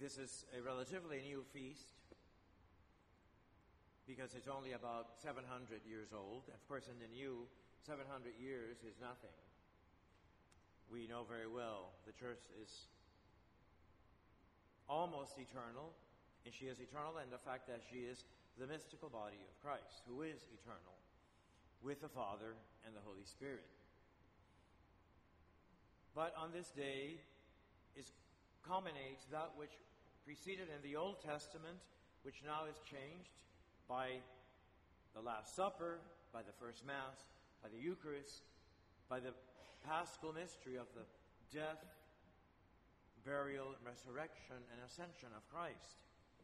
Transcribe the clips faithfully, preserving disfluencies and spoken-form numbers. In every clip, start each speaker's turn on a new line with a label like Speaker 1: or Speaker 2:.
Speaker 1: This is a relatively new feast because it's only about seven hundred years old. Of course, in the new, seven hundred years is nothing. We know very well the church is almost eternal, and she is eternal in the fact that she is the mystical body of Christ, who is eternal, with the Father and the Holy Spirit. But on this day is culminates that which preceded in the Old Testament, which now is changed by the Last Supper, by the First Mass, by the Eucharist, by the Paschal mystery of the death, burial, resurrection, and ascension of Christ.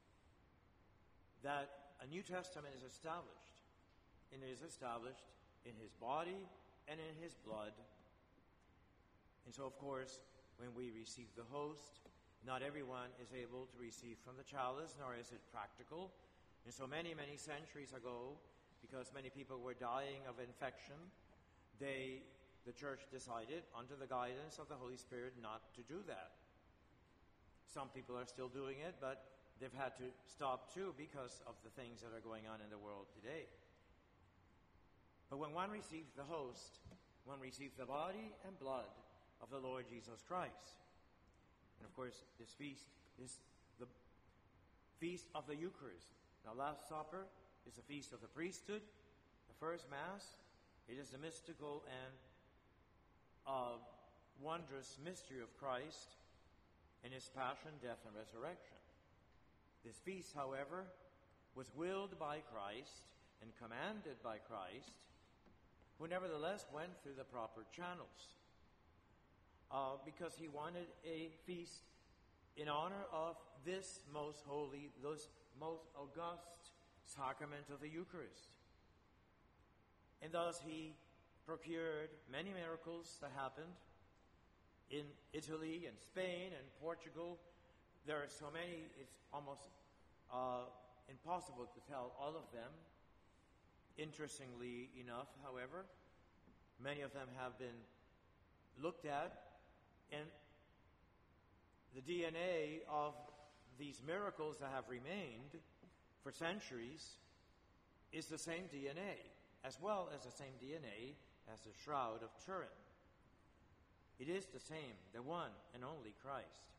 Speaker 1: That a New Testament is established, and it is established in His body and in His blood. And so, of course, when we receive the host, not everyone is able to receive from the chalice, nor is it practical. And so many, many centuries ago, because many people were dying of infection, they, the church decided, under the guidance of the Holy Spirit, not to do that. Some people are still doing it, but they've had to stop too because of the things that are going on in the world today. But when one receives the host, one receives the body and blood of the Lord Jesus Christ. And of course, this feast is the feast of the Eucharist. Now, Last Supper is the feast of the priesthood. The first Mass, it is the mystical and uh, wondrous mystery of Christ in His passion, death, and resurrection. This feast, however, was willed by Christ and commanded by Christ, who nevertheless went through the proper channels. Uh, because He wanted a feast in honor of this most holy, this most august sacrament of the Eucharist. And thus He procured many miracles that happened in Italy and Spain and Portugal. There are so many, it's almost uh, impossible to tell all of them. Interestingly enough, however, many of them have been looked at, and the D N A of these miracles that have remained for centuries is the same D N A, as well as the same D N A as the Shroud of Turin. It is the same, the one and only Christ.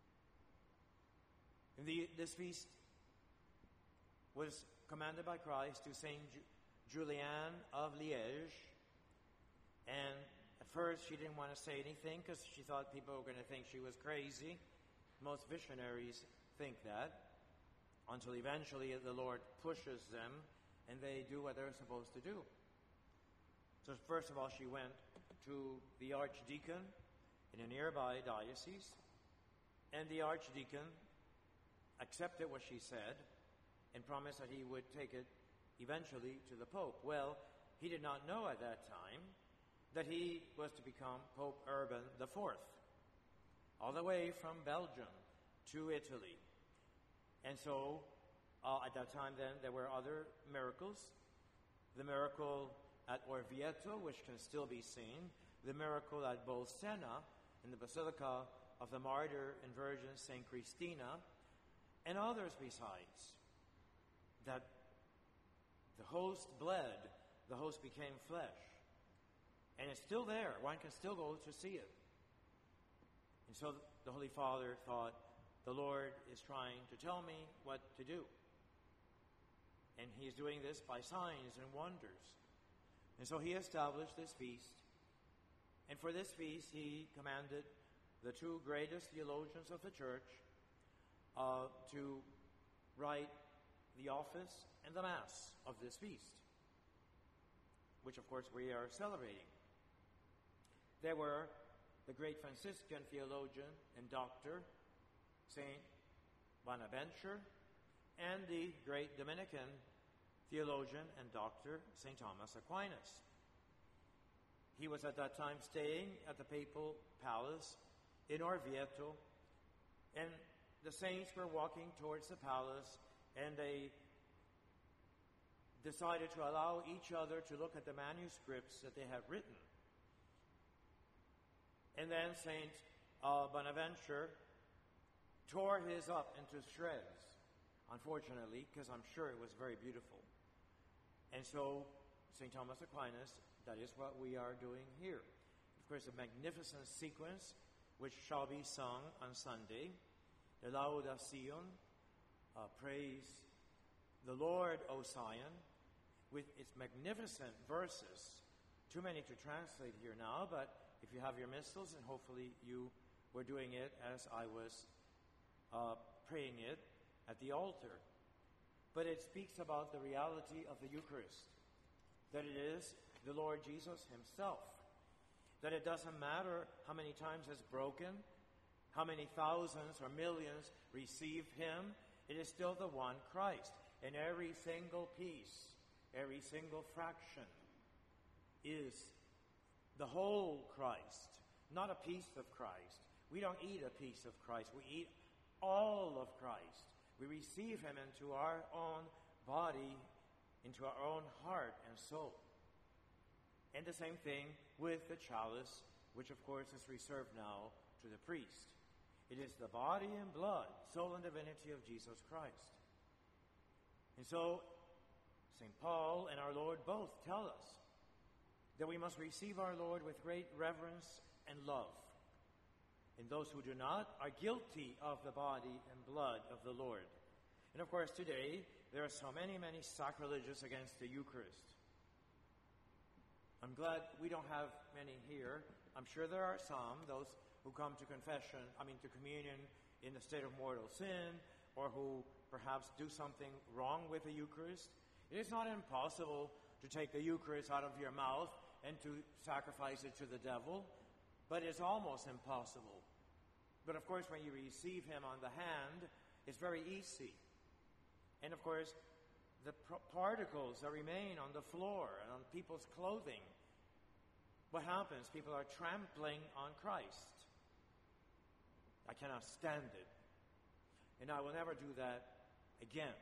Speaker 1: And the, this feast was commanded by Christ to Saint Ju- Julian of Liège, and at first, she didn't want to say anything because she thought people were going to think she was crazy. Most missionaries think that, until eventually the Lord pushes them and they do what they're supposed to do. So first of all, she went to the archdeacon in a nearby diocese, and the archdeacon accepted what she said and promised that he would take it eventually to the Pope. Well, he did not know at that time that he was to become Pope Urban the Fourth, all the way from Belgium to Italy. And so, uh, at that time then, there were other miracles. The miracle at Orvieto, which can still be seen. The miracle at Bolsena, in the Basilica of the Martyr and Virgin Saint Christina, and others besides. That the host bled, the host became flesh. And it's still there. One can still go to see it. And so the Holy Father thought, the Lord is trying to tell me what to do. And He's doing this by signs and wonders. And so He established this feast. And for this feast, He commanded the two greatest theologians of the Church uh, to write the office and the Mass of this feast, which of course we are celebrating. There were the great Franciscan theologian and doctor, Saint Bonaventure, and the great Dominican theologian and doctor, Saint Thomas Aquinas. He was at that time staying at the papal palace in Orvieto, and the saints were walking towards the palace, and they decided to allow each other to look at the manuscripts that they had written. And then Saint uh, Bonaventure tore his up into shreds, unfortunately, because I'm sure it was very beautiful. And so, Saint Thomas Aquinas, that is what we are doing here. Of course, a magnificent sequence which shall be sung on Sunday, the Laudación, uh, praise the Lord, O Zion, with its magnificent verses. Too many to translate here now, but if you have your missals, and hopefully you were doing it as I was uh, praying it at the altar. But it speaks about the reality of the Eucharist, that it is the Lord Jesus himself, that it doesn't matter how many times it's broken, how many thousands or millions receive him, it is still the one Christ. And every single piece, every single fraction is the whole Christ, not a piece of Christ. We don't eat a piece of Christ. We eat all of Christ. We receive him into our own body, into our own heart and soul. And the same thing with the chalice, which of course is reserved now to the priest. It is the body and blood, soul and divinity of Jesus Christ. And so, Saint Paul and our Lord both tell us that we must receive our Lord with great reverence and love. And those who do not are guilty of the body and blood of the Lord. And of course, today, there are so many, many sacrileges against the Eucharist. I'm glad we don't have many here. I'm sure there are some, those who come to confession, I mean to communion in a state of mortal sin, or who perhaps do something wrong with the Eucharist. It is not impossible to take the Eucharist out of your mouth and to sacrifice it to the devil, but it's almost impossible. But of course, when you receive him on the hand, it's very easy. And of course, the pr- particles that remain on the floor and on people's clothing, what happens? People are trampling on Christ. I cannot stand it. And I will never do that again.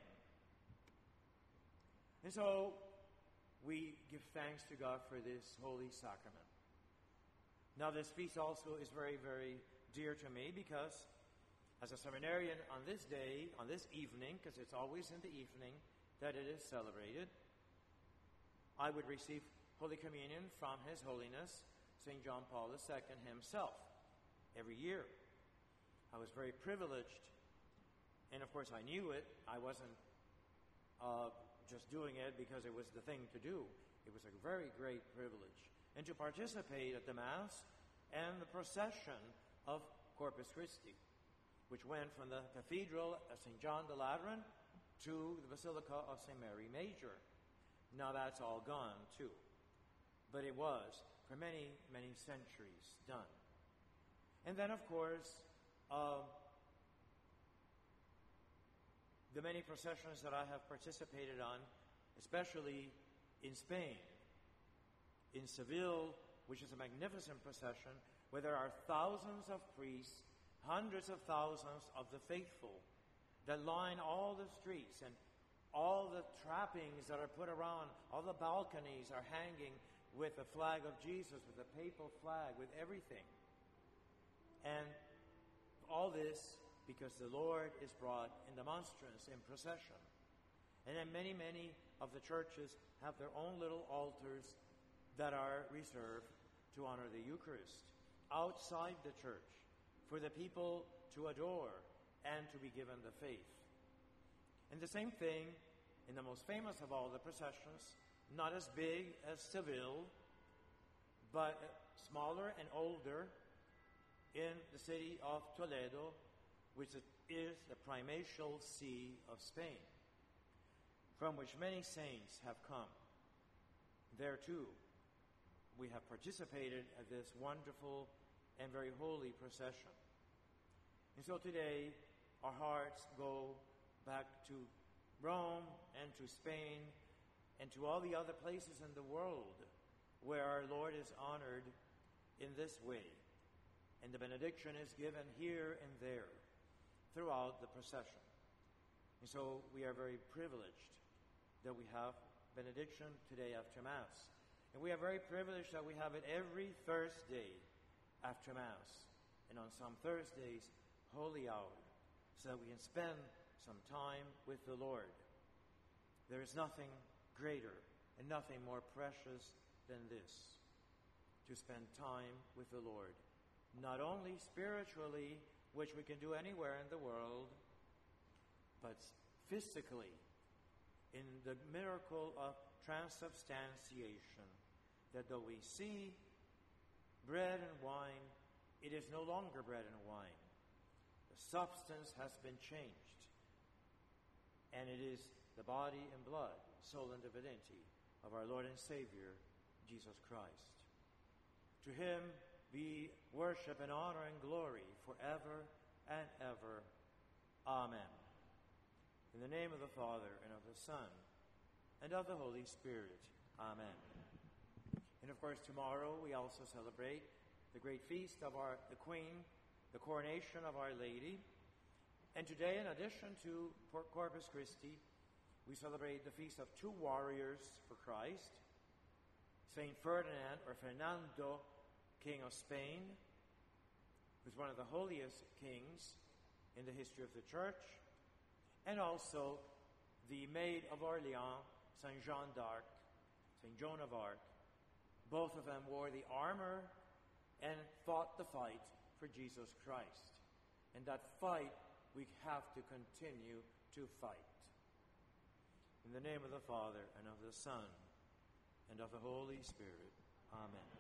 Speaker 1: And so, we give thanks to God for this holy sacrament. Now, this feast also is very, very dear to me because as a seminarian on this day, on this evening, because it's always in the evening that it is celebrated, I would receive Holy Communion from His Holiness, Saint John Paul the Second himself, every year. I was very privileged, and of course I knew it. I wasn't uh, just doing it because it was the thing to do. It was a very great privilege. And to participate at the Mass and the procession of Corpus Christi, which went from the Cathedral of Saint John the Lateran to the Basilica of Saint Mary Major. Now that's all gone too. But it was for many, many centuries done. And then, of course, uh, the many processions that I have participated on, especially in Spain, in Seville, which is a magnificent procession, where there are thousands of priests, hundreds of thousands of the faithful that line all the streets, and all the trappings that are put around, all the balconies are hanging with the flag of Jesus, with the papal flag, with everything. And all this because the Lord is brought in the monstrance, in procession. And then many, many of the churches have their own little altars that are reserved to honor the Eucharist outside the church for the people to adore and to be given the faith. And the same thing in the most famous of all the processions, not as big as Seville, but smaller and older, in the city of Toledo, which is the primatial see of Spain, from which many saints have come. There too, we have participated at this wonderful and very holy procession. And so today, our hearts go back to Rome and to Spain and to all the other places in the world where our Lord is honored in this way. And the benediction is given here and there throughout the procession. And so we are very privileged that we have benediction today after Mass. And we are very privileged that we have it every Thursday after Mass. And on some Thursdays, Holy Hour. so that we can spend some time with the Lord. There is nothing greater and nothing more precious than this, to spend time with the Lord, not only spiritually, which we can do anywhere in the world, but physically, in the miracle of transubstantiation, that though we see bread and wine, it is no longer bread and wine. The substance has been changed, and it is the body and blood, soul and divinity of our Lord and Savior, Jesus Christ. To him be worship and honor and glory forever and ever. Amen. In the name of the Father, and of the Son, and of the Holy Spirit. Amen. And of course, tomorrow we also celebrate the great feast of our the Queen, the coronation of Our Lady. And today, in addition to Corpus Christi, we celebrate the feast of two warriors for Christ, Saint Ferdinand, or Fernando, King of Spain, who's one of the holiest kings in the history of the Church, and also the Maid of Orleans, Saint Jeanne d'Arc, Saint Joan of Arc. Both of them wore the armor and fought the fight for Jesus Christ. And that fight we have to continue to fight. In the name of the Father, and of the Son, and of the Holy Spirit. Amen.